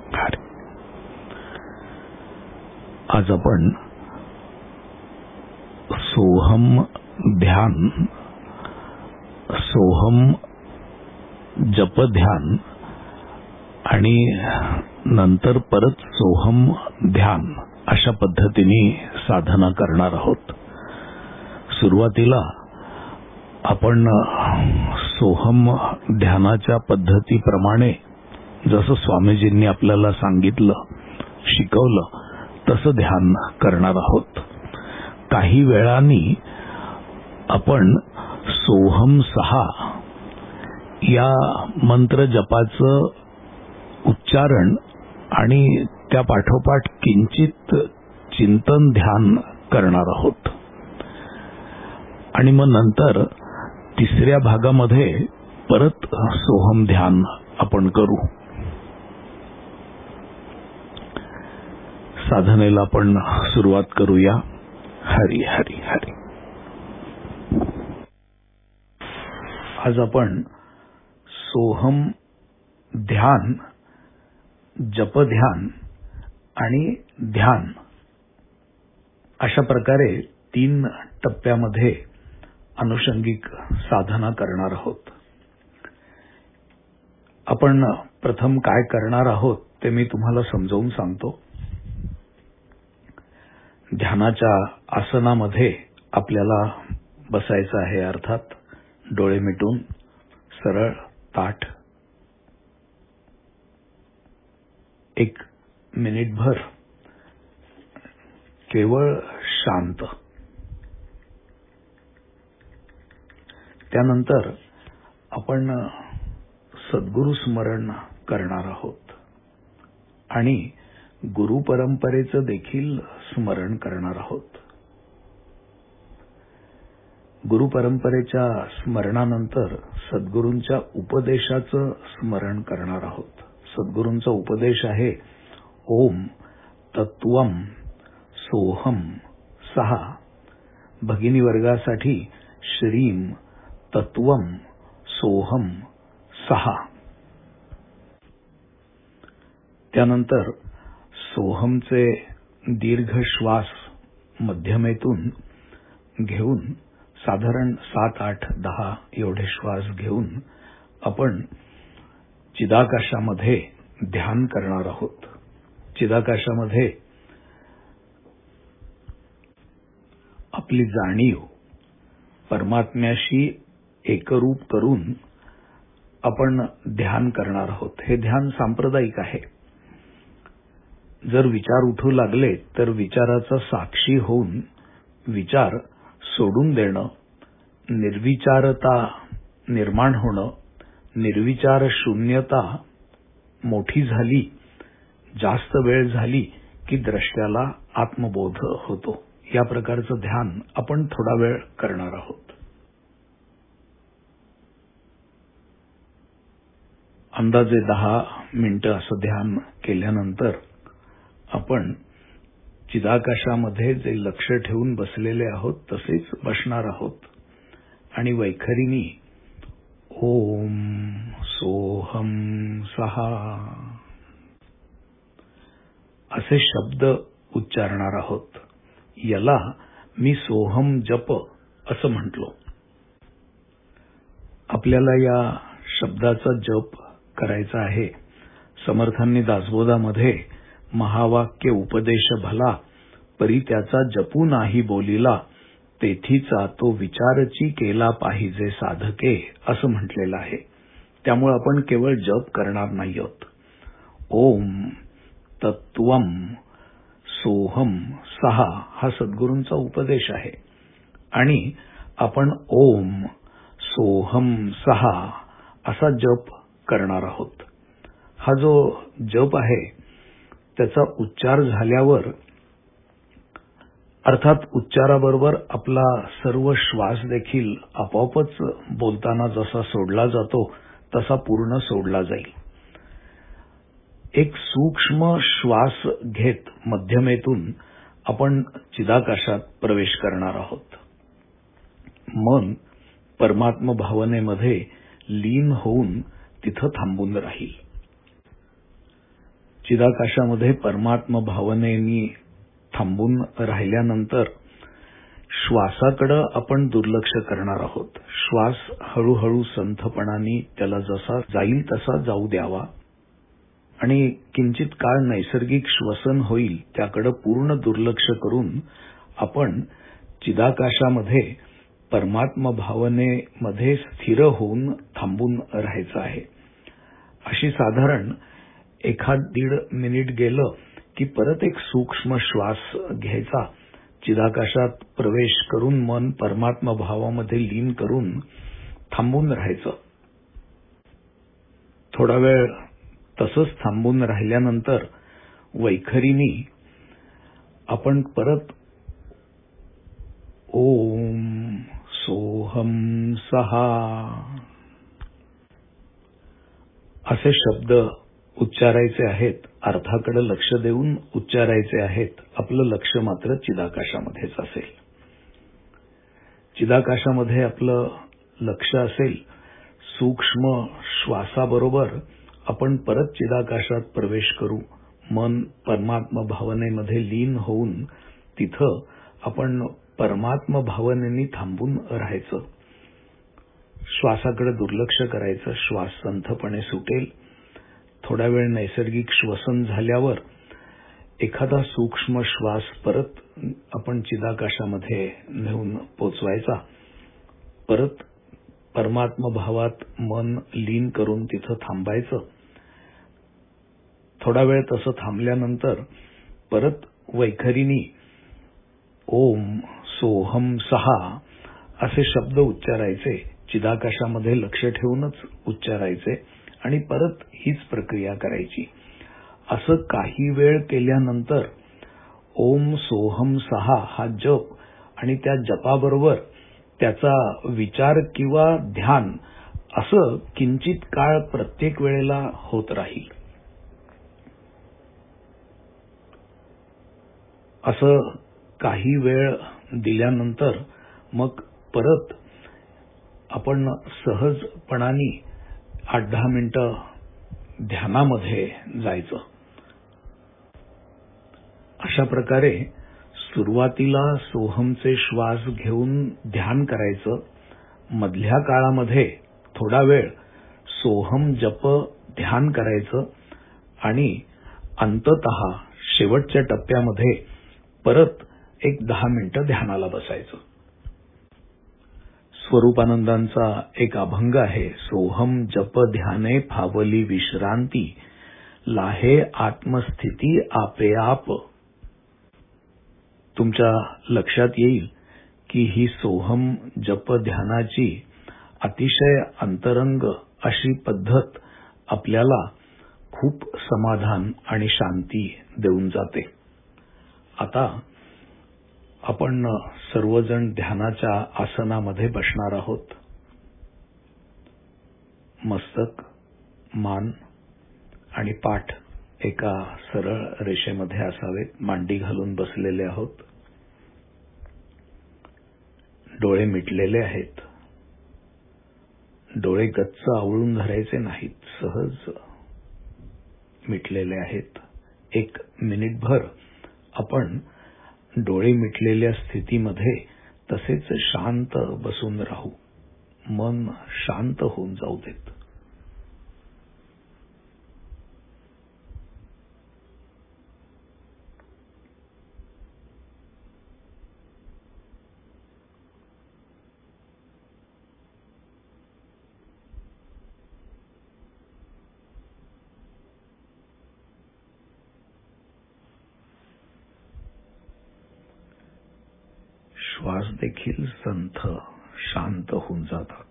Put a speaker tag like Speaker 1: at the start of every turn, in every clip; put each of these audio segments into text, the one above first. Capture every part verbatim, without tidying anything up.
Speaker 1: हरी. आज आपण सोहम ध्यान, सोहम जप ध्यान आणि नंतर परत सोहम ध्यान अशा पद्धतीने साधना करणार आहोत. सुरुवातीला आपण सोहम ध्यानाच्या पद्धतीप्रमाणे जसं स्वामीजींनी आपल्याला सांगितलं, शिकवलं तसं ध्यान करणार आहोत. काही वेळांनी आपण सोहम सहा या मंत्र जपाचं उच्चारण आणि त्या पाठोपाठ किंचित चिंतन ध्यान करणार आहोत. आणि मग नंतर तिसऱ्या भागामध्ये परत सोहम ध्यान आपण करू. साधनेला आपण सुरुवात करूया. हरी हरी हरी. आज आपण सोहम ध्यान, जप ध्यान आणि ध्यान अशा प्रकारे तीन टप्प्यामध्ये अनुषंगिक साधना करणार आहोत. आपण प्रथम काय करणार आहोत ते मी तुम्हाला समजावून सांगतो. ध्यानाच्या आसनामध्ये आपल्याला बसायचं आहे. अर्थात डोळे मिटून सरळ ताठ एक मिनिटभर केवळ शांत. त्यानंतर आपण सद्गुरु स्मरण करणार आहोत आणि गुरु परंपरेचं देखील स्मरण करणार आहोत. गुरु परंपरेच्या स्मरणानंतर सद्गुरूंच्या उपदेशाचं स्मरण करणार आहोत. सद्गुरूंचा उपदेश आहे ओम तत्वम सोहम सहा. भगिनी वर्गासाठी श्रीम तत्वम सोहम सहा. त्यानंतर सोहमचे दीर्घ श्वास मध्यमेतून घेऊन साधारण सात आठ दहा एवढे श्वास घेऊन आपण चिदाकाशामध्ये ध्यान करणार आहोत. चिदाकाशामध्ये आपली जाणीव परमात्म्याशी एकरूप करून आपण ध्यान करणार आहोत. हे ध्यान सांप्रदायिक आहे. जर विचार उठू लागले तर विचाराचा साक्षी होऊन विचार सोडून देणं, निर्विचारता निर्माण होणं, निर्विचार शून्यता मोठी झाली, जास्त वेळ झाली की द्रष्ट्याला आत्मबोध होतो. या प्रकारचं ध्यान आपण थोडा वेळ करणार आहोत. अंदाजे दहा मिनिटं असं ध्यान केल्यानंतर आपण चिदाकाशामध्ये जे लक्ष ठेवून बसलेले आहोत तसेच बसणार आहोत आणि वैखरीनी ओम सोहम सहा असे शब्द उच्चारणार आहोत. याला मी सोहम जप असं म्हटलो. आपल्याला या शब्दाचा जप करायचा आहे. समर्थांनी दासबोधामध्ये महावाक्य उपदेश भला परी त्याचा जपू नाही बोलिला तेथीचा तो विचारची केला पाहिजे साधके असं म्हटलेलं आहे. त्यामुळे आपण केवळ जप करणार नाही आहोत. ओम तत्वम सोहम सहा हा सद्गुरूंचा उपदेश आहे आणि आपण ओम सोहम सहा असा जप करणार आहोत. हा जो जप आहे त्याचा उच्चार झाल्यावर अर्थात उच्चाराबरोबर आपला सर्व श्वास देखील आपोआपच बोलताना जसा सोडला जातो तसा पूर्ण सोडला जाईल. एक सूक्ष्म श्वास घेत मध्यमेतून आपण चिदाकाशात प्रवेश करणार आहोत. मन परमात्म भावनेमध्ये लीन होऊन तिथं थांबून राहील. चिदाकाशामध्ये परमात्म भावनेनी थांबून राहिल्यानंतर श्वासाकडे आपण दुर्लक्ष करणार आहोत. श्वास हळूहळू संथपणाने त्याला जसा जाईल तसा जाऊ द्यावा आणि किंचित काळ नैसर्गिक श्वसन होईल त्याकडे पूर्ण दुर्लक्ष करून आपण चिदाकाशामध्ये परमात्म भावनेमध्ये स्थिर होऊन थांबून राहायचं आहे. अशी साधारण एखाद दीड मिनिट गेलं की परत एक सूक्ष्म श्वास घ्यायचा, चिदाकाशात प्रवेश करून मन परमात्म भावामध्ये लीन करून थांबून राहायचं. थोडा वेळ तसंच थांबून राहिल्यानंतर वैखरीनी आपण परत ओम सोहम सहा असे शब्द उच्चारायचे आहेत. अर्थाकडे लक्ष देऊन उच्चारायचे आहेत. आपलं लक्ष मात्र चिदाकाशामध्येच असेल. चिदाकाशामध्ये आपलं लक्ष असेल. सूक्ष्म श्वासाबरोबर आपण परत चिदाकाशात प्रवेश करू. मन परमात्म भावनेमध्ये लीन होऊन तिथं आपण परमात्म भावनेनी थांबून राहायचं. श्वासाकडे दुर्लक्ष करायचं. श्वास संथपणे सुटेल. थोडा वेळ नैसर्गिक श्वसन झाल्यावर एखादा सूक्ष्म श्वास परत आपण चिदाकाशामध्ये नेऊन पोचवायचा. परत परमात्म भावात मन लीन करून तिथं थांबायचं. थोडा वेळ तसं थांबल्यानंतर परत वैखरीनी ओम सोहम सहा असे शब्द उच्चारायचे. चिदाकाशामध्ये लक्ष ठेवूनच उच्चारायचे आणि परत हीच प्रक्रिया करायची. असं काही वेळ केल्यानंतर ओम सोहम सहा हा जप आणि त्या जपाबरोबर त्याचा विचार किंवा ध्यान असं किंचित काळ प्रत्येक वेळेला होत राहील. असं काही वेळ दिल्यानंतर मग परत आपण सहजपणाने आठ दहा मिनिटं ध्यानामध्ये जायचं. अशा प्रकारे सुरुवातीला सोहमचे श्वास घेऊन ध्यान करायचं. मधल्या काळामध्ये थोडा वेळ सोहम जप ध्यान करायचं आणि अंततः शेवटच्या टप्प्यामध्ये परत एक दहा मिनिटं ध्यानाला बसायचं. स्वरूपानंदांचा एक अभंग आहे. सोहम जप ध्याने फावली विश्रांती, लाहे आत्मस्थिती आपेआप. तुमच्या लक्षात येईल की ही सोहम जप ध्यानाची अतिशय अंतरंग अशी पद्धत आपल्याला खूप समाधान आणि शांती देऊन जाते. आता आपण सर्वजण ध्यानाच्या आसनामध्ये बसणार आहोत. मस्तक, मान आणि पाठ एका सरळ रेषेमध्ये असावेत. मांडी घालून बसलेले आहोत. डोळे मिटलेले आहेत. डोळे गच्च आवळून धरायचे नाहीत. सहज मिटलेले आहेत. एक मिनिटभर आपण डोळे मिटलेल्या स्थितीमध्ये तसेच शांत बसून राहू. मन शांत होऊन जाऊ देत. श्वास देखील संथ शांत होऊन जातात.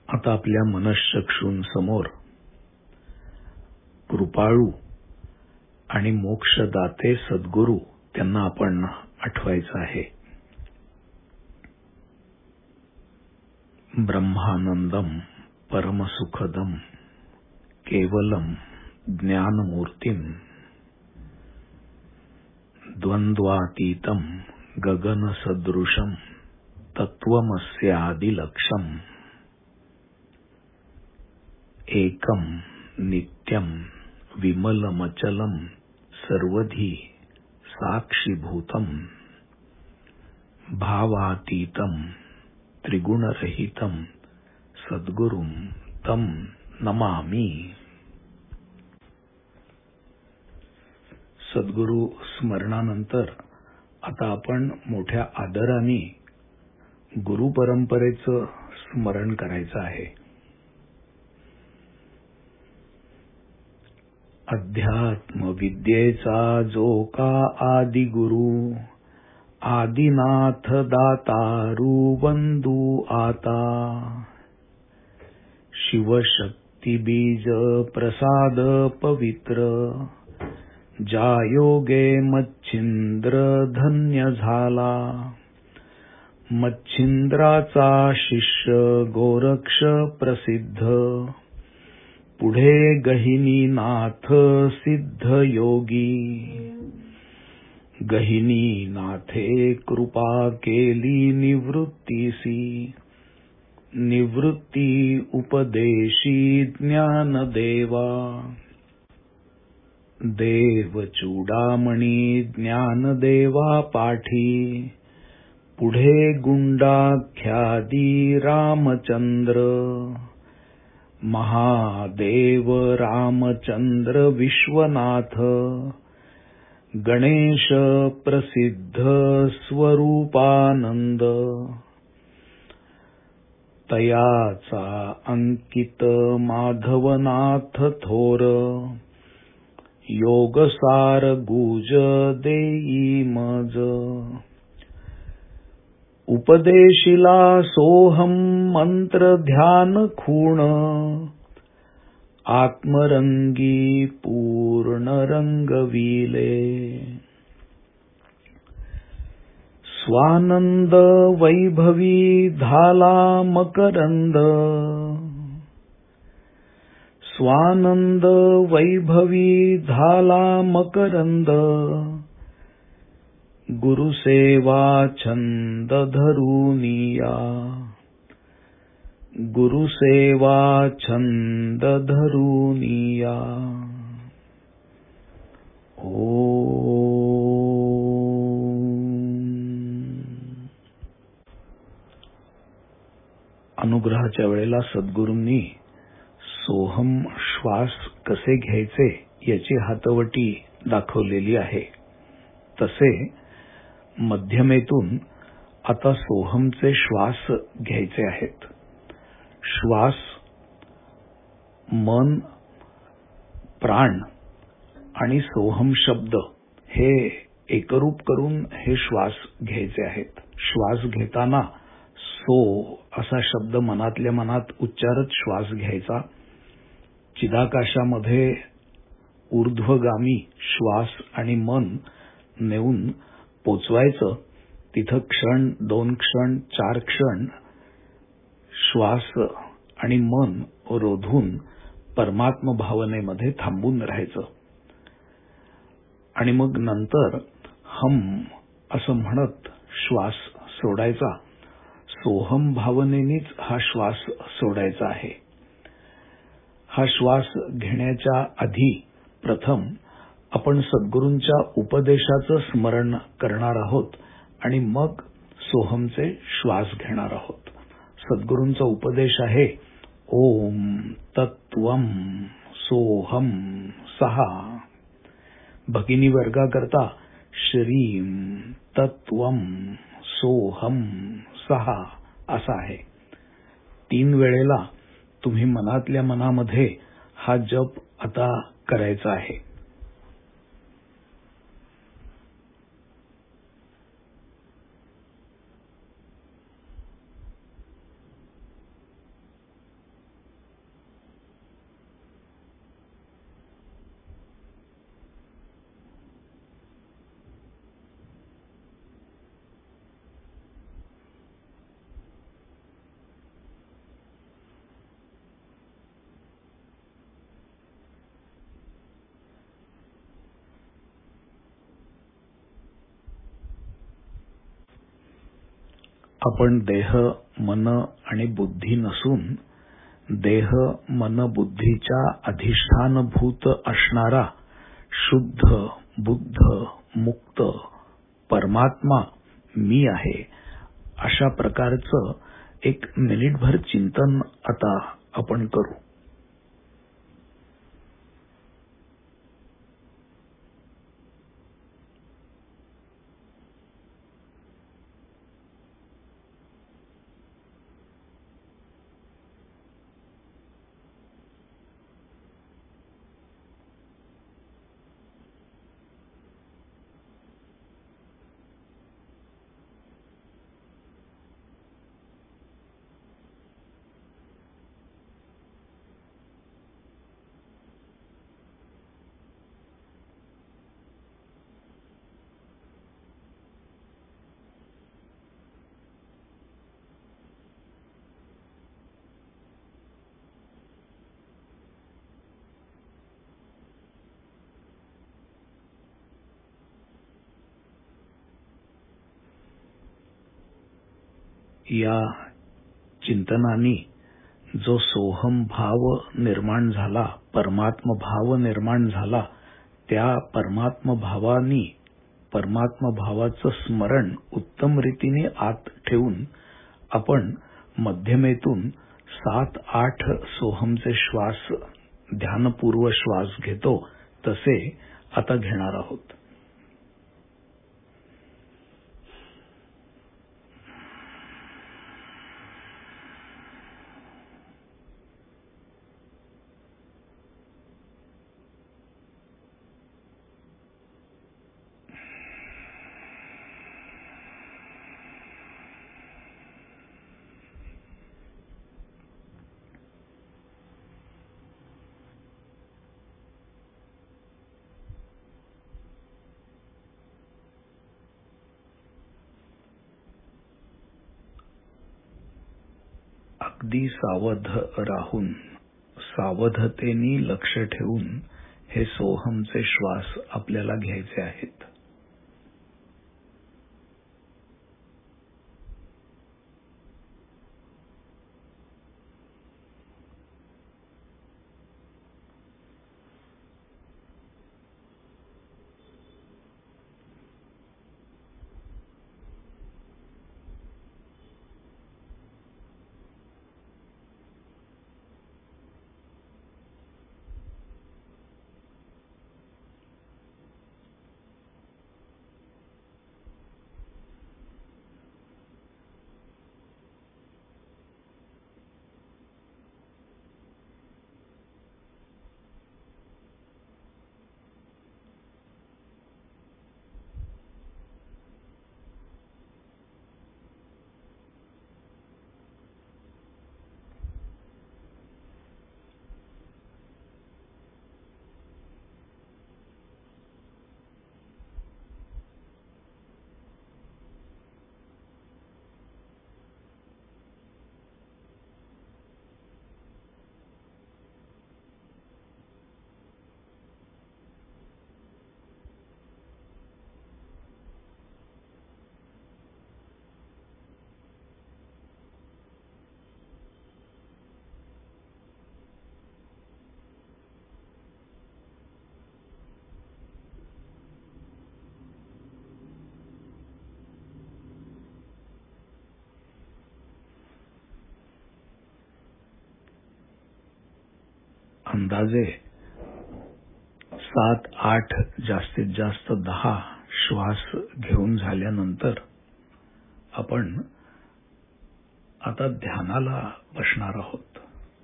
Speaker 1: आता आपल्या मनःचक्षूंसमोर कृपाळू आणि मोक्षदाते सद्गुरू त्यांना आपण आठवायचं आहे. ब्रह्मानंदम परमसुखदम केवलम ज्ञानमूर्तिम द्वंद्वातीतम गगनसदृशम तत्वमस्यादिलक्षम एकम नित्यम विमलमचलम सर्वधी साक्षीभूतम भावातीतम त्रिगुणरहितम सद्गुरुम तम नमामि. सद्गुरू स्मरणानंतर आता आपण मोठ्या आदराने गुरु परंपरेचं स्मरण करायचं आहे. अध्यात्म विद्येचा जो का आदिगुरु आदिनाथ दातारू वंदू आता शिवशक्ती बीज प्रसाद पवित्र ज्या योगे मच्छिंद्र धन्य झाला मच्छिंद्राचा शिष्य गोरक्ष प्रसिद्ध पुढे गहिनीनाथ सिद्ध योगी गहिनीनाथे कृपा केली निवृत्तीसी निवृत्ती उपदेशी ज्ञानदेवा देव चूडामणी ज्ञानदेवा पाठी पुढे गुंडाख्यादी रामचंद्र महादेव रामचंद्र विश्वनाथ गणेश प्रसिद्ध स्वरूपानंद तयाचा अंकित माधवनाथ थोर योगसार गुज देई मज उपदेशिला सोहम मंत्र ध्यान खूण आत्मरंगी पूर्ण रंगविले स्वानंद वैभवी धाला मकरंद स्वानंद वैभवी धाला मकरंद गुरुसेवा छंद धरुनिया गुरुसेवा छंद धरुनिया. ओ अनुग्रहाच्या वेळेला सद्गुरूंनी सोहम श्वास कसे घ्यायचे याची हातवटी दाखवलेली आहे. तसे मध्यमेतून आता सोहमचे श्वास घ्यायचे आहेत. श्वास मन प्राण आणि सोहम शब्द हे एकरूप करून हे श्वास घ्यायचे आहेत. श्वास घेताना सो असा शब्द मनातल्या मनात उच्चारत श्वास घ्यायचा. चिदाकाशामध्ये ऊर्ध्वगामी श्वास आणि मन नेऊन पोचवायचं. तिथं क्षण दोन क्षण चार क्षण श्वास आणि मन रोधून परमात्म भावनेमध्ये थांबून राहायचं आणि मग नंतर हम असं म्हणत श्वास सोडायचा. सोहम भावनेनेच हा श्वास सोडायचा आहे. हा श्वास घेण्याच्या आधी प्रथम आपण सद्गुरूंच्या उपदेशाचं स्मरण करणार आहोत आणि मग सोहमचे श्वास घेणार आहोत. सद्गुरूंचा उपदेश आहे ओम तत्वम सोहम सहा. भगिनी वर्गा करता श्रीम तत्वम सोहम सहा असा आहे. तीन वेळेला तुम्ही मनातल्या मनामध्ये हा जप आता करायचा आहे. आपण देह, मन आणि बुद्धी नसून देह, मन, बुद्धीच्या अधिष्ठानभूत असणारा शुद्ध, बुद्ध, मुक्त परमात्मा मी आहे, अशा प्रकारचं एक मिनिटभर चिंतन आता आपण करू. या चिंतनानी जो सोहम भाव निर्माण झाला, परमात्म भाव निर्माण झाला, त्या परमात्म भावानी परमात्म भावाचं स्मरण उत्तम रीतीने आत ठेवून आपण मध्यमेतून सात आठ सोहमचे श्वास ध्यानपूर्व श्वास घेतो तसे आता घेणार आहोत. अगदी सावध राहून सावधतेने लक्ष ठेवून हे सोहमचे श्वास आपल्याला घ्यायचे आहेत. अंदाजे सात आठ जास्तीत जास्त दहा श्वास घेऊन झाल्यानंतर आपण आता ध्यानाला बसणार आहोत.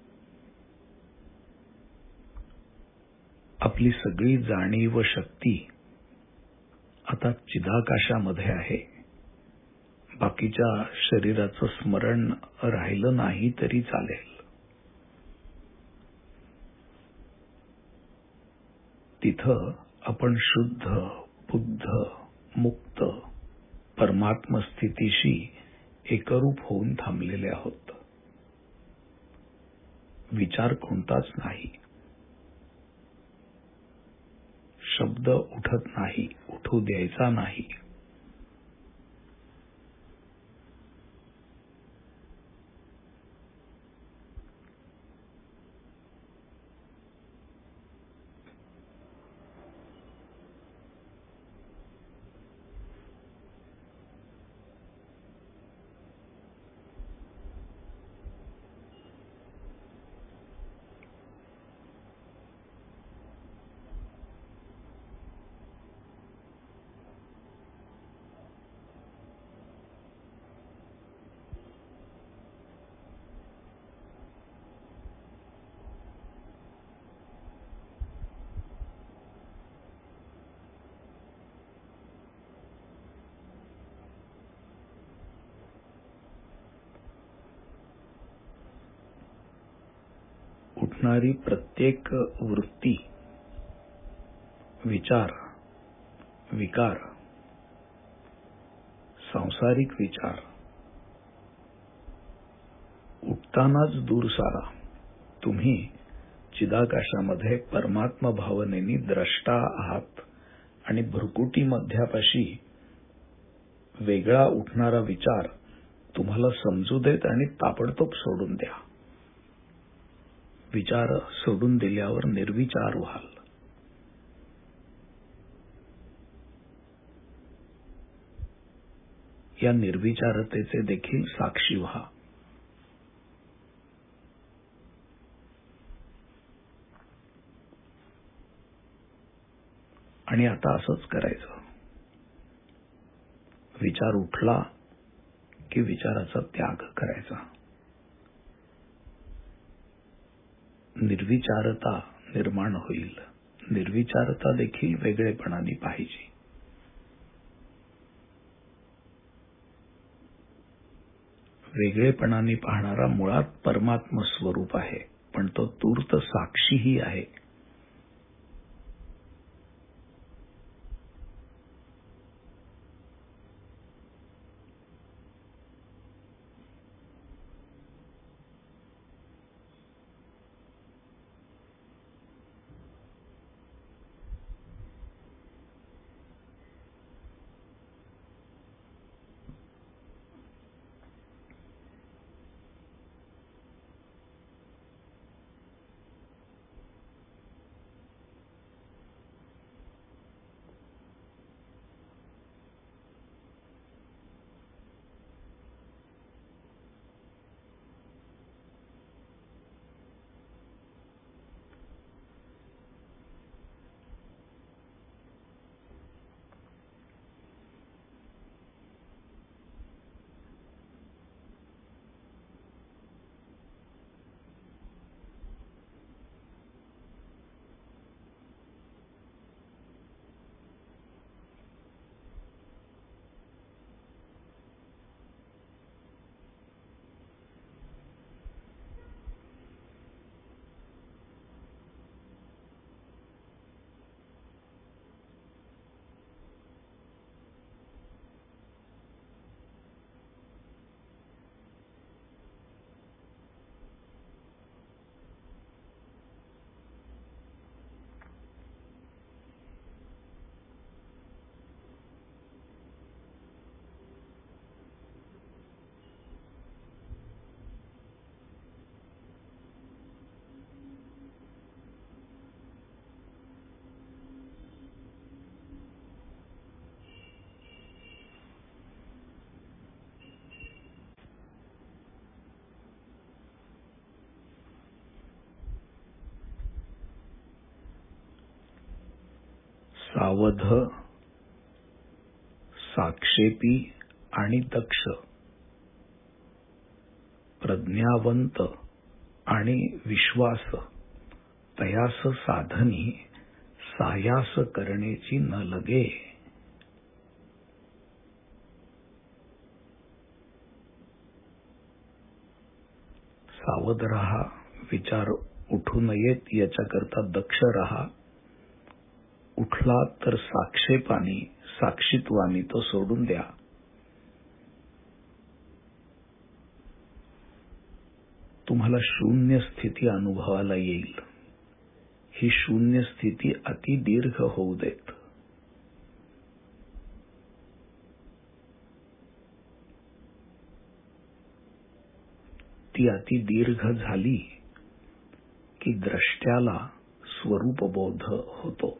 Speaker 1: आपली सगळी जाणीव शक्ती आता चिदाकाशामध्ये आहे. बाकीच्या शरीराचं स्मरण राहिलं नाही तरी चालेल. तिथं आपण शुद्ध, बुद्ध, मुक्त परमात्म स्थितीशी एकरूप होऊन थांबलेले आहोत. विचार कोणताच नाही. शब्द उठत नाही, उठू द्यायचा नाही. उठणारी प्रत्येक वृत्ती, विचार, विकार, सांसारिक विचार उठतानाच दूर सारा. तुम्ही चिदाकाशामध्ये परमात्मा भावनेनी द्रष्टा आहात आणि भ्रुकुटी मध्यापाशी वेगळा उठणारा विचार तुम्हाला समजू देत आणि ताबडतोब सोडून द्या. विचार सोडून दिल्यावर निर्विचार व्हाल. या निर्विचारतेचे देखील साक्षी व्हा. आणि आता असंच करायचं. विचार उठला की विचाराचा त्याग करायचा. निर्विचारता निर्माण होईल. निर्विचारता देखील वेगळेपणाने पाहिजे. वेगळेपणाने पाहणारा मुळात परमात्म स्वरूप आहे, पण तो तूर्त साक्षीही आहे. सावध, साक्षेपी आणि दक्ष, प्रज्ञावंत आणि विश्वास तयास साधनी सायास करण्याची न लगे. सावध रहा, विचार उठू नयेत याच्याकरता दक्ष रहा. उठला तर साक्षेपानी, साक्षीत्वानी तो सोडून द्या. तुम्हाला शून्य स्थिती अनुभवाला येईल. ही शून्य स्थिती अति दीर्घ होऊ देत. ती अति दीर्घ झाली की द्रष्ट्याला स्वरूपबोध होतो.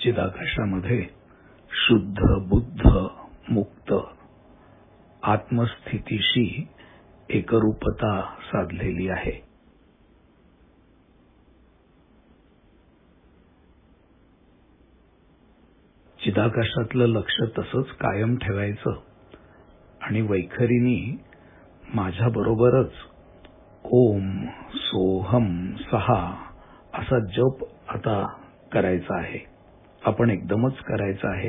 Speaker 1: चिदाकाशामध्ये शुद्ध बुद्ध मुक्त आत्मस्थितीशी एकरूपता साधलेली आहे. चिदाकाशातलं लक्ष तसंच कायम ठेवायचं आणि वैखरीनी माझ्याबरोबरच ओम सोहम सहा असा जप आता करायचा आहे. आपण एकदमच करायचा आहे.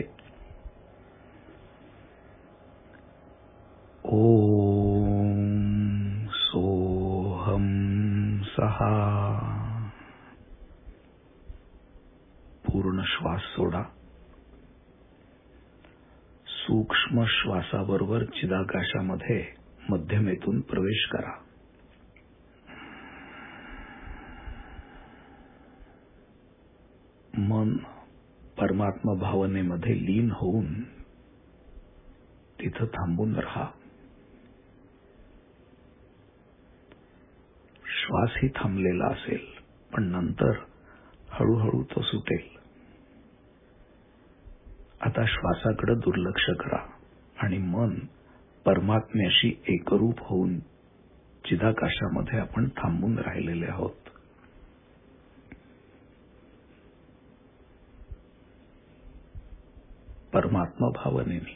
Speaker 1: ओम सोहम सहा. पूर्ण श्वास सोडा. सूक्ष्म श्वासाबरोबर चिदाकाशामध्ये मध्यमेतून प्रवेश करा. मन परमात्मा भावनेमध्ये लीन होऊन तिथं थांबून राहा. श्वासही थांबलेला असेल, पण नंतर हळूहळू तो सुटेल. आता श्वासाकडे दुर्लक्ष करा आणि मन परमात्म्याशी एकरूप होऊन चिदाकाशामध्ये आपण थांबून राहिलेले आहोत. परमात्मा भावनेने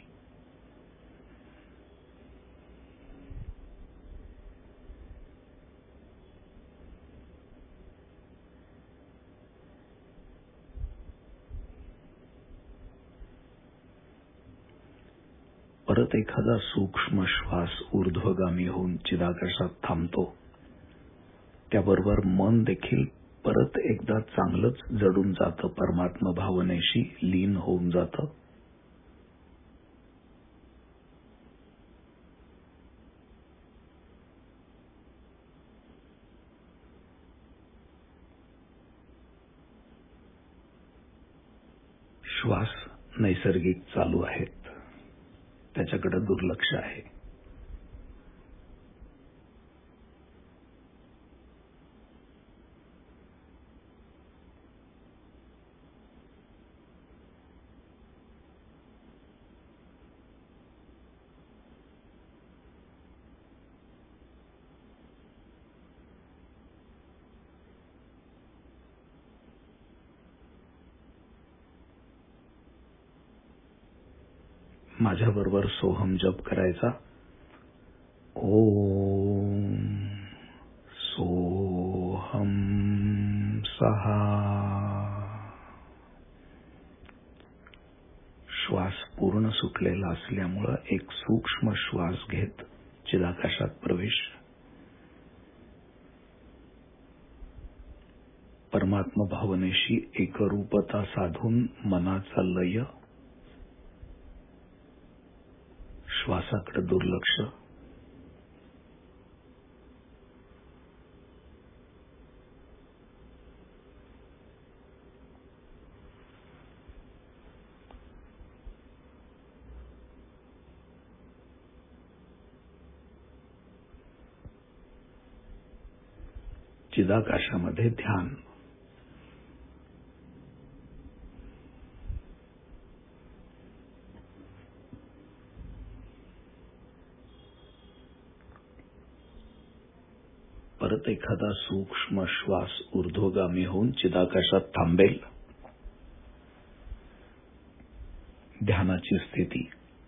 Speaker 1: परत एखादा सूक्ष्म श्वास ऊर्ध्वगामी होऊन चिदाकाशात थांबतो. त्याबरोबर मन देखील परत एकदा चांगलंच जडून जातं, परमात्मा भावनेशी लीन होऊन जातं. श्वास नैसर्गिक चालू आहेत, त्याच्याकडे दुर्लक्ष आहे. माझ्याबरोबर सोहम जप करायचा. ओम सोहम सहा. श्वास पूर्ण सुटलेला असल्यामुळे एक सूक्ष्म श्वास घेत चिदाकाशात प्रवेश. परमात्मा भावनेशी एकरूपता साधून मनाचा लय. श्वासाकडे दुर्लक्ष. चिदाकाशामध्ये ध्यान. परत एखादा सूक्ष्म श्वास ऊर्ध्वगामी होऊन चिदाकाशात थांबेल. ध्यानाची स्थिती.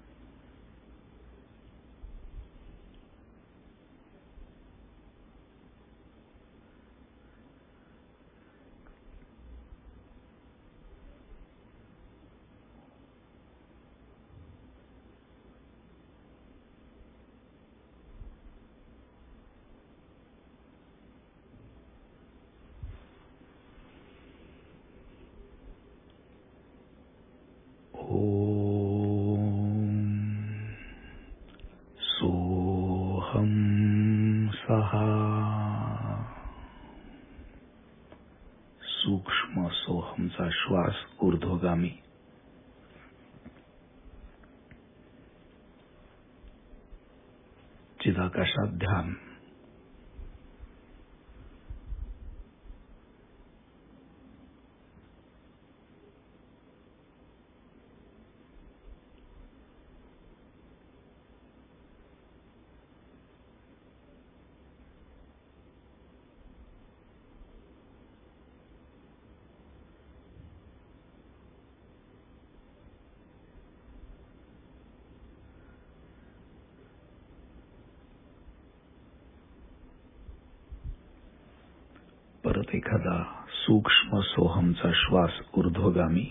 Speaker 1: सूक्ष्म सोहमचा श्वास ऊर्ध्वगामी. चिदाकाशात ध्यान. परत एखादा सूक्ष्म सोहमचा श्वास ऊर्ध्वगामी.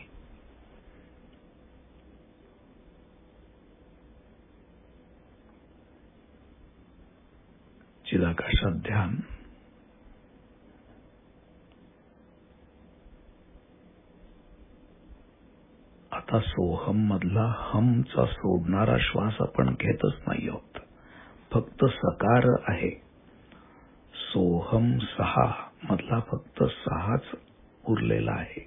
Speaker 1: चिदाकाशात ध्यान. आता सोहम मधला हमचा सोडणारा श्वास आपण घेतच नाही आहोत, फक्त सकार आहे. सोहम सहा मधला फक्त सहाच उरलेला आहे.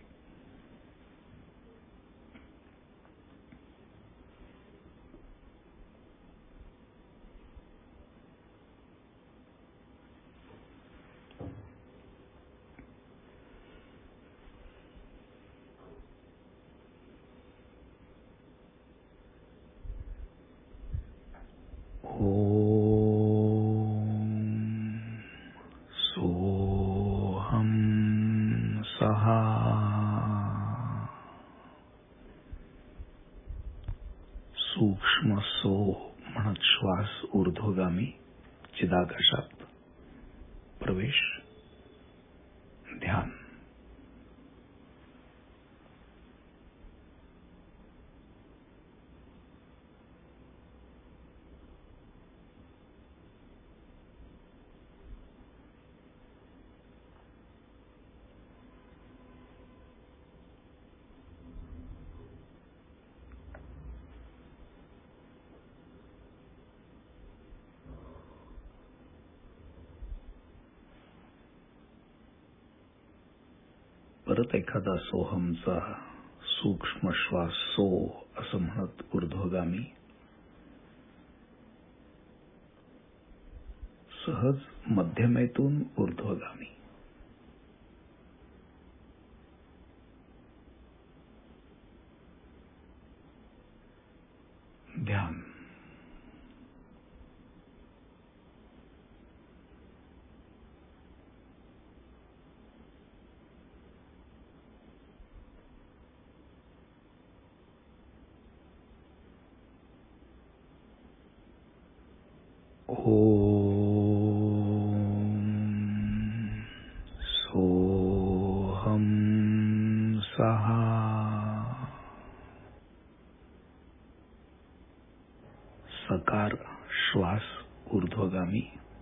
Speaker 1: सूक्ष्म सो म्हणत श्वास ऊर्ध्वगामी. चिदाकाशात प्रवेश. ध्यान. परत एखादा सोहमचा सूक्ष्म श्वास सो असं म्हणत ऊर्ध्वगामी. सहज मध्यमेतून ऊर्ध्वगामी. ध्यान. ओम सोहम सहा. सकार श्वास ऊर्ध्वगामी.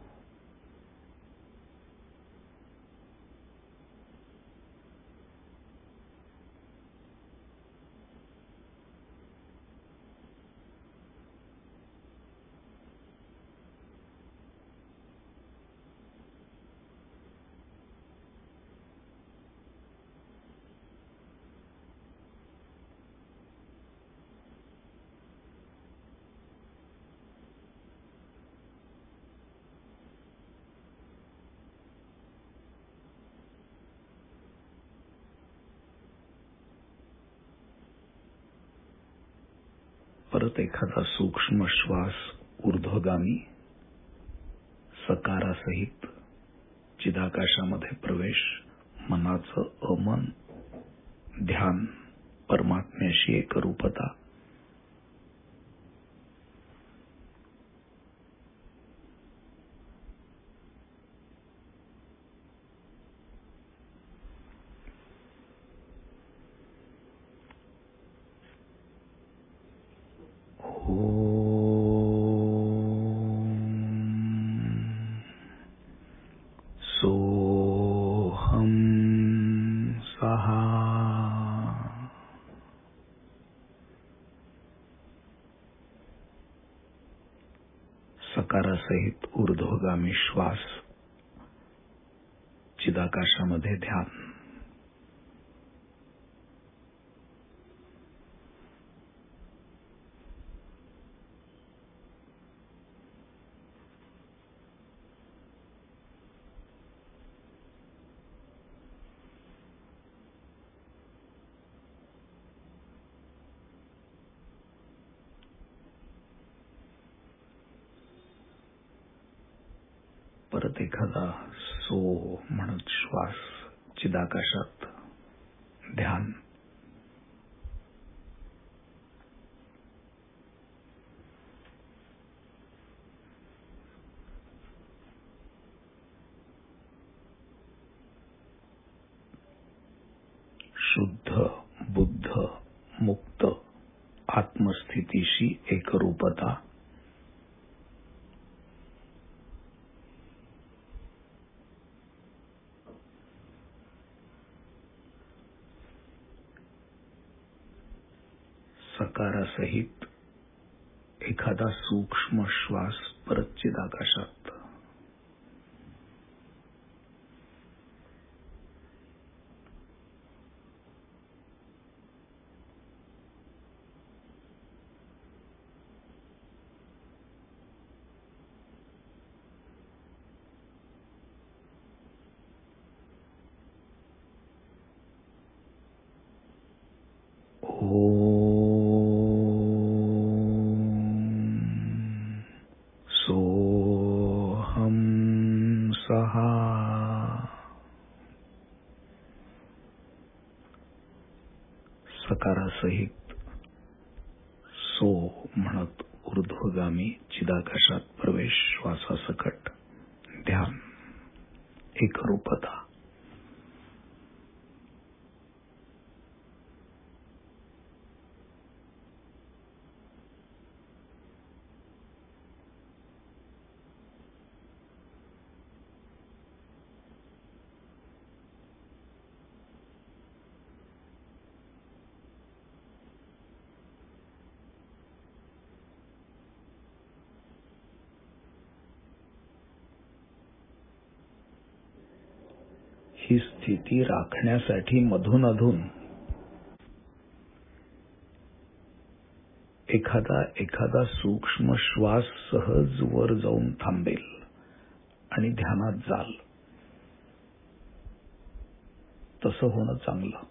Speaker 1: परत एखादा सूक्ष्म श्वास ऊर्ध्वगामी. सकारासहित चिदाकाशामध्ये प्रवेश. मनाचं अमन. ध्यान. परमात्म्याशी एकरूपता. सोहम सहा. सकारासहित ऊर्ध्वगामी श्वास. चिदाकाशामध्ये ध्यान. परत एखादा सो म्हणत श्वास. चिदाकाशात ध्यान. शुद्ध बुद्ध मुक्त आत्मस्थितीशी एकरूपता. सकारासहित एखादा सूक्ष्म श्वास परत चिदाकाशात. सकारासहित सो म्हणत ऊर्ध्वगामी चिदाकाशात प्रवेश. श्वासासकट ध्यान एकरूपता. ही स्थिती राखण्यासाठी मधून अधून एखादा एखादा सूक्ष्म श्वास सहज वर जाऊन थांबेल आणि ध्यानात जाल. तसं होणं चांगलं.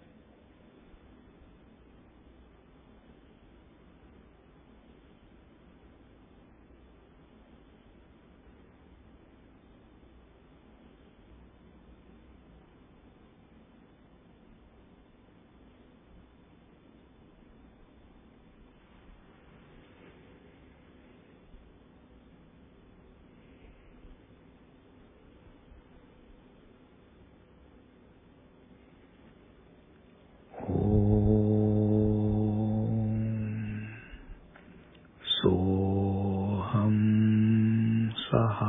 Speaker 1: सोहम सहा.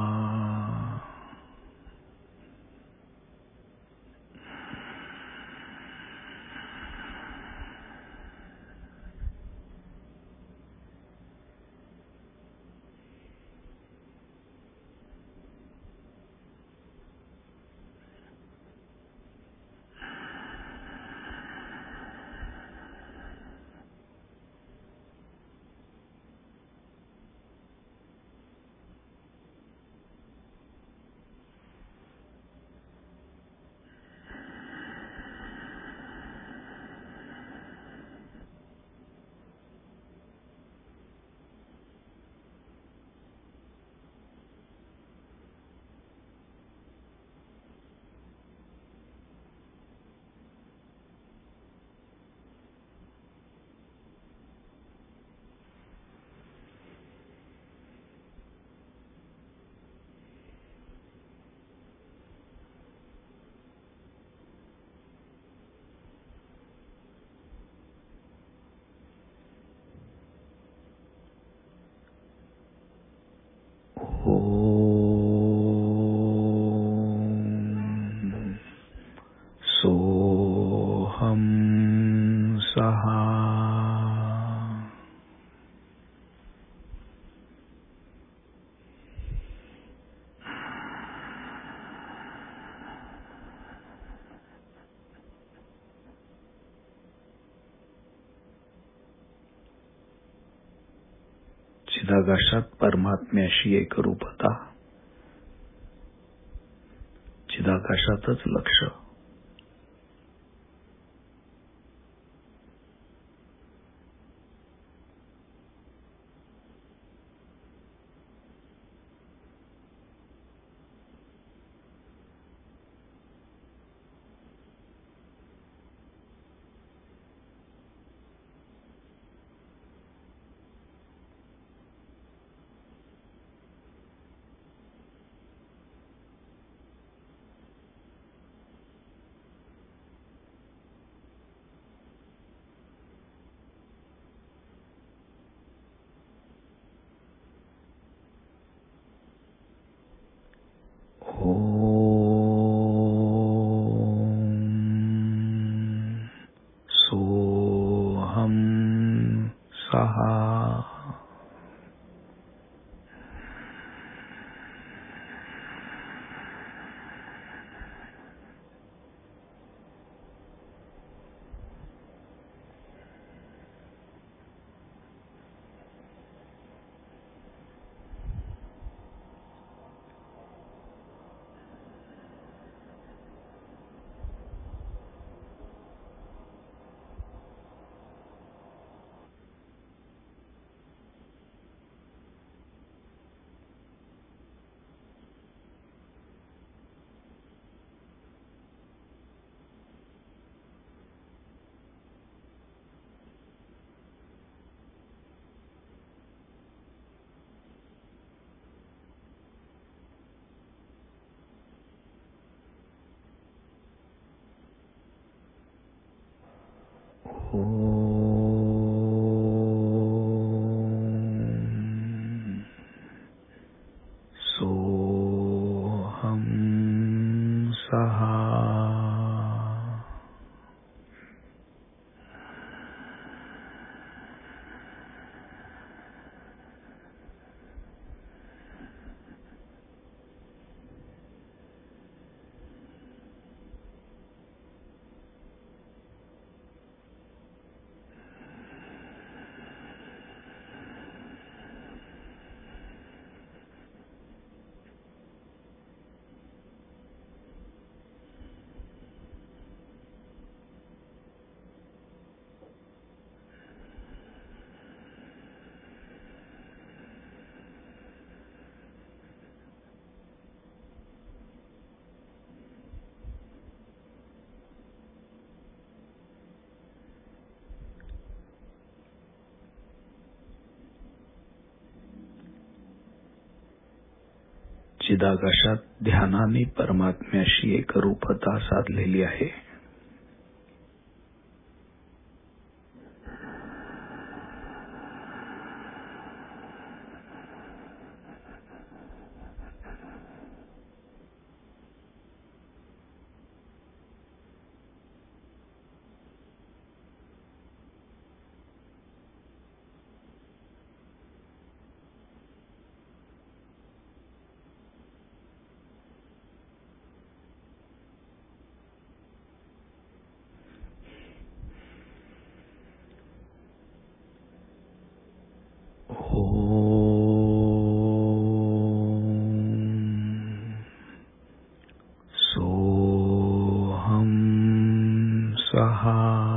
Speaker 1: सोहम सहा. चिदाकाशात परमात्म्याशी एकरूपता. चिदाकाशातच लक्ष. सोहम सहा चिदाकाशात ध्यानाने परमात्म्याशी एकरूपता साधलेली आहे. सहा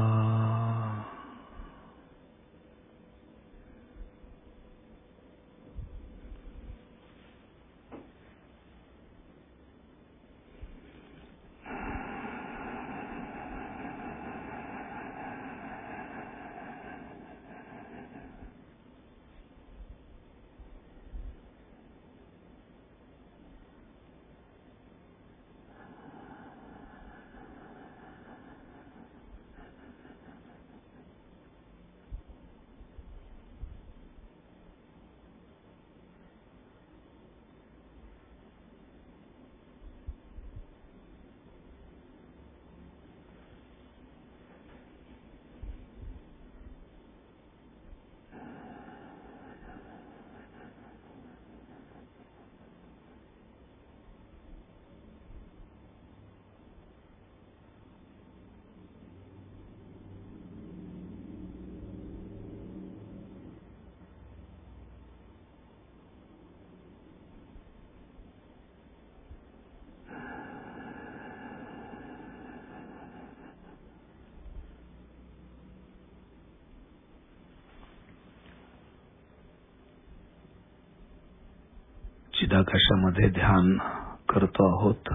Speaker 1: चिदाकाशामध्ये ध्यान करतो आहोत.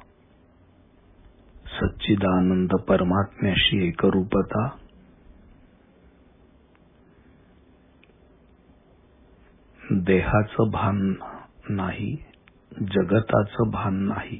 Speaker 1: सच्चिदानंद परमात्म्याशी एकरूपता, देहाचं भान नाही, जगताचं भान नाही.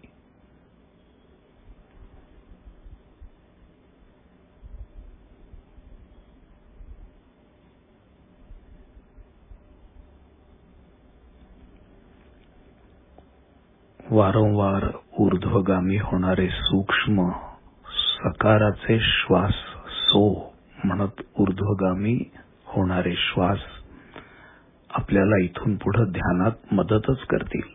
Speaker 1: वारंवार ऊर्ध्वगामी होणारे सूक्ष्म सकाराचे श्वास सो म्हणत ऊर्ध्वगामी होणारे श्वास आपल्याला इथून पुढे ध्यानात मदतच करतील.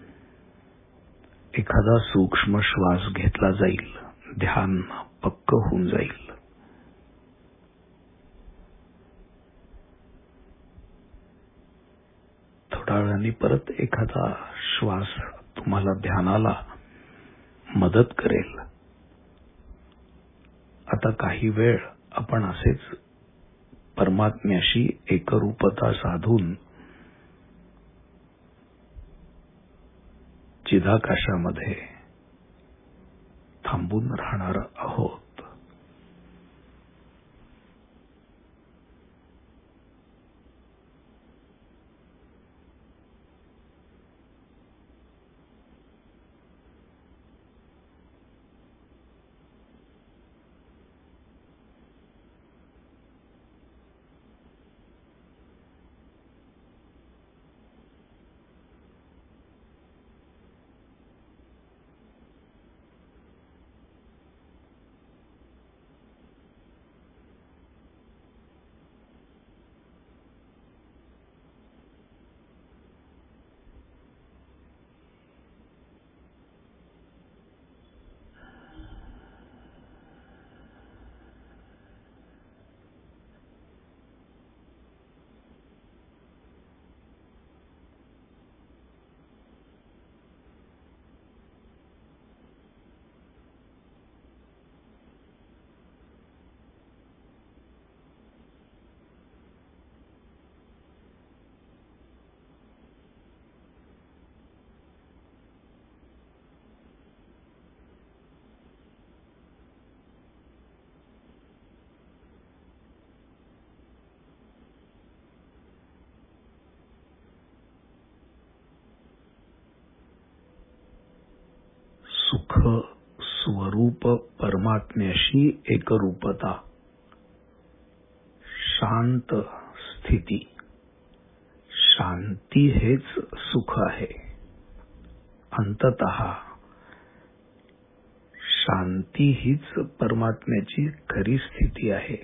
Speaker 1: एखादा सूक्ष्म श्वास घेतला जाईल, ध्यान पक्क होऊन जाईल. थोड्या वेळाने परत एखादा श्वास तुम्हाला ध्यानाला मदत करेल. आता काही वेळ आपण असेच परमात्म्याशी एकरूपता साधून चिदाकाशामध्ये थांबून राहणार आहोत. सुख स्वरूप परमात्म्याशी एकरूपता, शांत स्थिती. शांती हेच सुख आहे. अंततः शांती हीच परमात्म्याची खरी स्थिती आहे.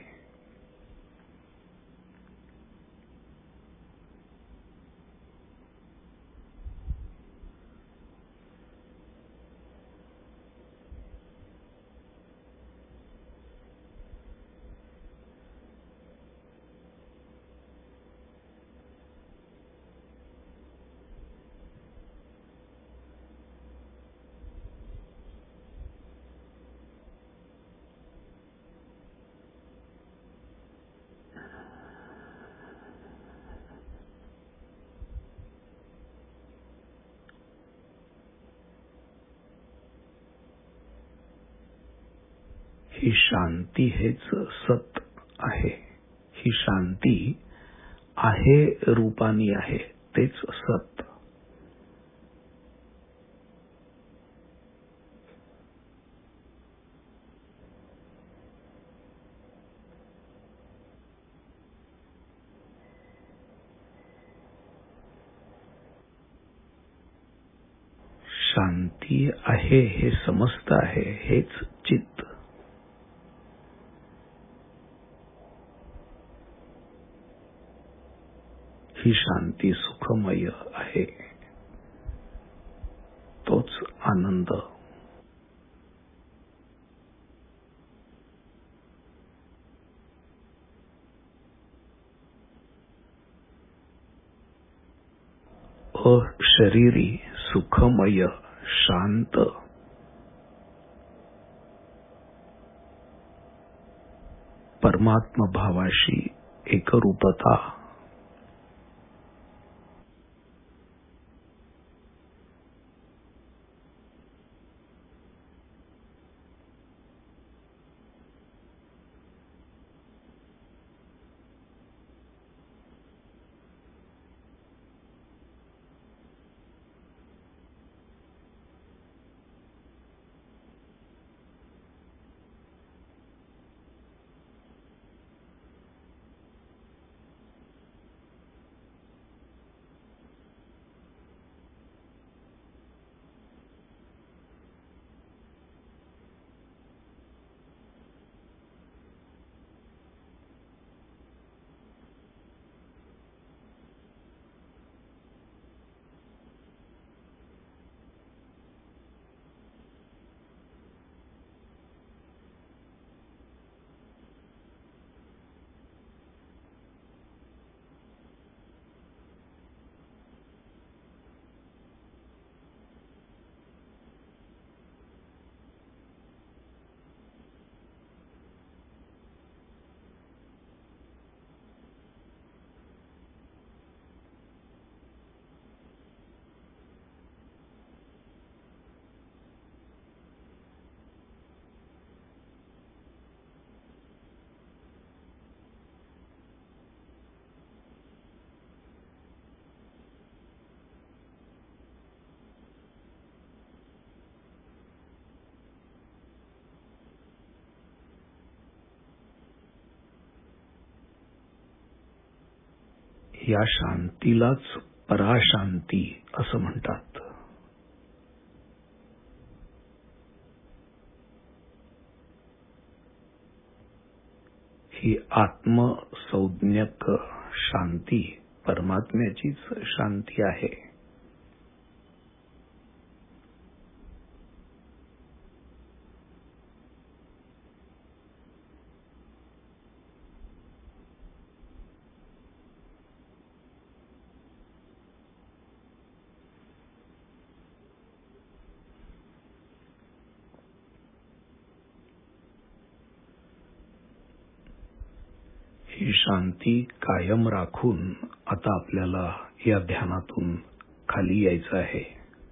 Speaker 1: ही शांती हेच सत आहे. ही शांती आहे रूपानी आहे, तेच सत. शांती आहे हे समस्त आहे, हेच चित्त. ही शांती सुखमय आहे, तोच आनंद. अशरीरी सुखमय शांत परमात्म भावाशी एकरूपता. या शांतीलाच पराशांती असं म्हणतात. ही आत्मसंज्ञक शांती परमात्म्याचीच शांती आहे. ही शांती कायम राखून आता आपल्याला या ध्यानातून खाली यायचं आहे.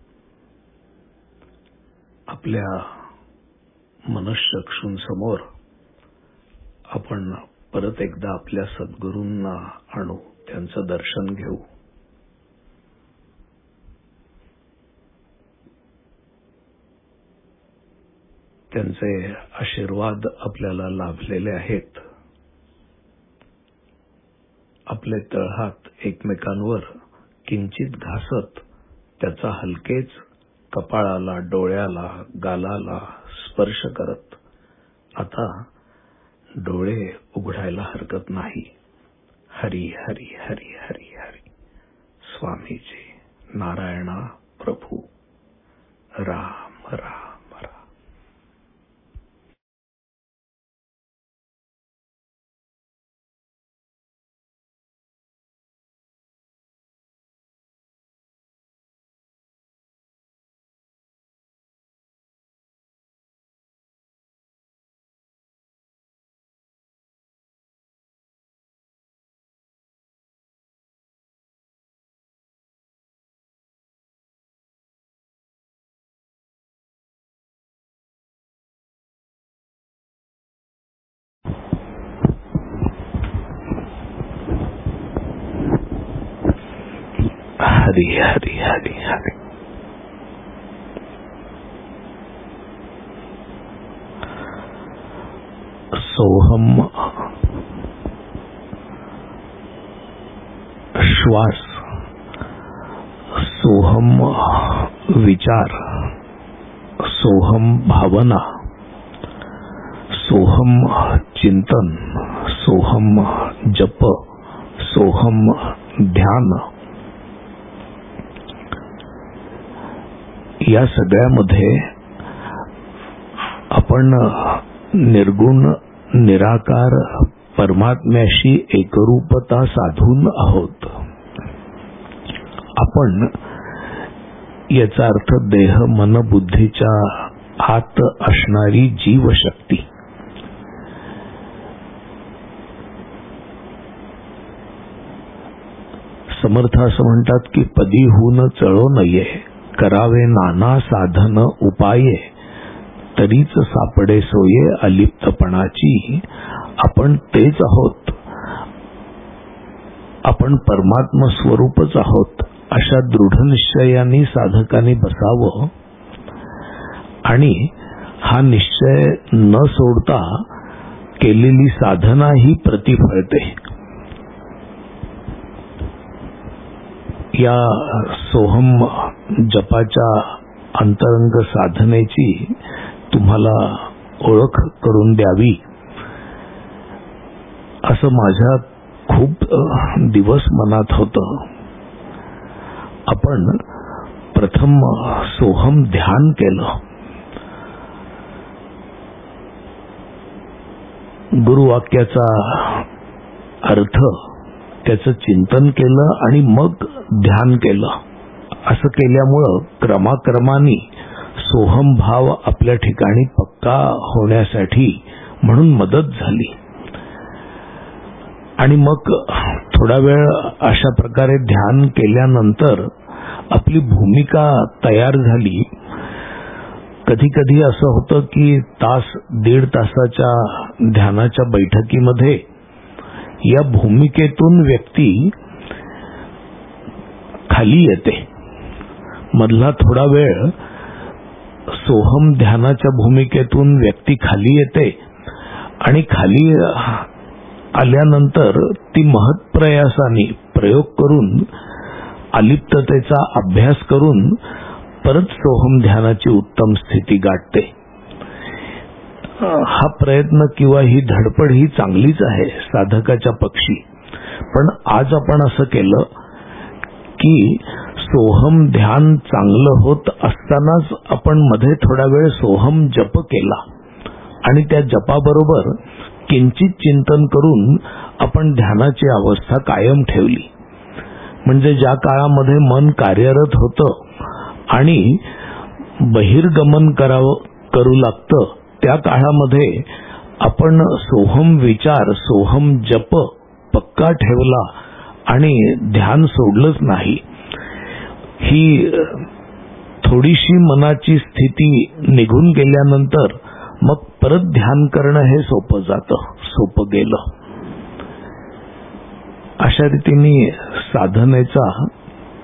Speaker 1: आपल्या मनःचक्षूंसमोर आपण परत एकदा आपल्या सद्गुरूंना आणू, त्यांचं दर्शन घेऊ. त्यांचे आशीर्वाद आपल्याला लाभलेले आहेत. आपले तळहात एकमेकांवर किंचित घासत त्याचा हलकेच कपाळाला, डोळ्याला, गालाला स्पर्श करत आता डोळे उघडायला हरकत नाही. हरी हरी हरी हरी हरी. स्वामीजी, नारायणा प्रभू, राम राम. हरी हरी हरी हरी. सोहम श्वास, सोहम विचार, सोहम भावना, सोहम चिंतन, सोहम जप, सोहम ध्यान, या सगळ्यामध्ये आपण निर्गुण निराकार परमात्म्याशी एकरूपता साधून आहोत. आपण याचा अर्थ देह मन बुद्धीच्या आत असणारी जीवशक्ती, समर्थ असं म्हणतात की पदी होऊन चळो नये, करावे नाना साधन उपाये, तरीच सापडे सोये अलिप्तपणाची. आपण तेच आहोत, आपण परमात्मा स्वरूपच आहोत अशा दृढ निश्चयाने साधकांनी बसावं आणि हा निश्चय न सोडता केलेली साधना ही प्रतिफळते. या सोहम जपाच्या अंतरंग साधनेची तुम्हाला ओळख करून द्यावी असं माझ्या खूप दिवस मनात होतं. आपण प्रथम सोहम ध्यान केलं, गुरुवाक्याचा अर्थ त्याचं चिंतन केलं आणि मग ध्यान केलं. असं केल्यामुळं क्रमाक्रमाने सोहम भाव आपल्या ठिकाणी पक्का होण्यासाठी म्हणून मदत झाली. आणि मग थोडा वेळ अशा प्रकारे ध्यान केल्यानंतर आपली भूमिका तयार झाली. कधी कधी असं होतं की तास दीड तासाच्या ध्यानाच्या बैठकीमध्ये या भूमिकेतून व्यक्ती खाली येते. मधला थोडा वेळ सोहम ध्यानाच्या भूमिकेतून व्यक्ती खाली येते आणि खाली आल्यानंतर ती महत्प्रयासाने प्रयोग करून अलिप्ततेचा अभ्यास करून परत सोहम ध्यानाची उत्तम स्थिती गाठते. हा प्रयत्न किंवा ही धडपड ही चांगलीच आहे साधकाच्या पक्षी. पण आज आपण असं केलं की सोहम ध्यान चांगलं होत असतानाच आपण मध्ये थोडा वेळ सोहम जप केला आणि त्या जपाबरोबर किंचित चिंतन करून आपण ध्यानाची अवस्था कायम ठेवली. म्हणजे ज्या काळामध्ये मन कार्यरत होतं आणि बहिर्गमन करावं करू लागतं त्या काळामध्ये आपण सोहम विचार, सोहम जप पक्का ठेवला आणि ध्यान सोडलंच नाही. ही थोडीशी मनाची स्थिती निघून गेल्यानंतर मग परत ध्यान करणं हे सोपं जातं, सोपं गेलं. अशा रीतीने साधनेचा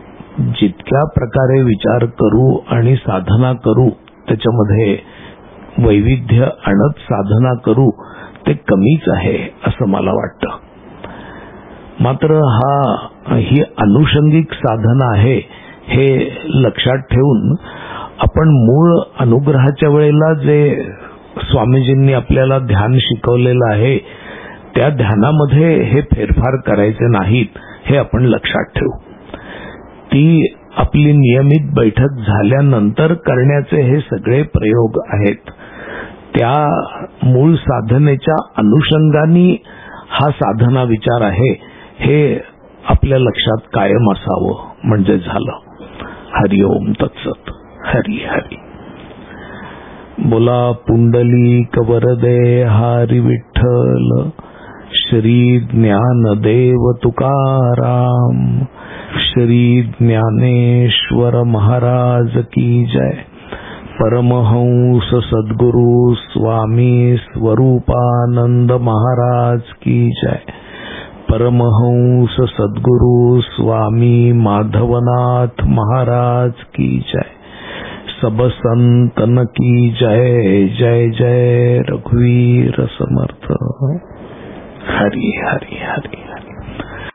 Speaker 1: जितक्या प्रकारे विचार करू आणि साधना करू त्याच्यामध्ये वैविध्य आणत साधना करू ते कमीच आहे असं मला वाटतं. मात्र हा ही अनुषंगिक साधना आहे हे लक्षात ठेवून आपण मूळ अनुग्रहाच्या वेळेला जे स्वामीजींनी आपल्याला ध्यान शिकवलेलं आहे त्या ध्यानामध्ये हे फेरफार करायचे नाहीत हे आपण लक्षात ठेवू. ती आपली नियमित बैठक झाल्यानंतर करण्याचे हे सगळे प्रयोग आहेत. त्या मूळ साधनेच्या अनुषंगाने हा साधना विचार आहे हे आपल्या लक्षात कायम असावं म्हणजे झालं. हरिओम तत्सत. हरी हरी. बोला पुंडलिक वरदे हरी विठ्ठल. श्री ज्ञानदेव तुकाराम. श्री ज्ञानेश्वर महाराज की जय. परमहंस सद्गुरु स्वामी स्वरूपानंद महाराज की जय. परमहंस सद्गुरु स्वामी माधवनाथ महाराज की जय. सब संतन की जय. जय जय रघुवीर समर्थ. हरि हरि हरि.